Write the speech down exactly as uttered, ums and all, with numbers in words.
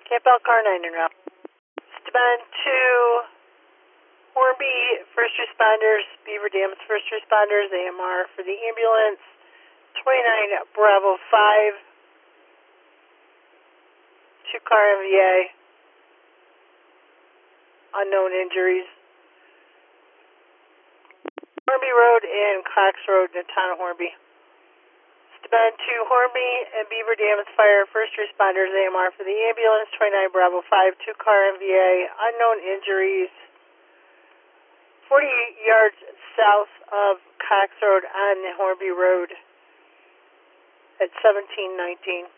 Camp Elkhorn, nine and route. Esteban to Hornby, first responders, Beaver Dams first responders, A M R for the ambulance, twenty-nine Bravo five, two car M V A, unknown injuries. Hornby Road and Cox Road in the town of Hornby. Esteban to Hornby and Beaver Dams Fire, first responders, A M R for the ambulance, twenty-nine Bravo five, two car M V A, unknown injuries. forty yards south of Cox Road on Hornby Road at seventeen nineteen.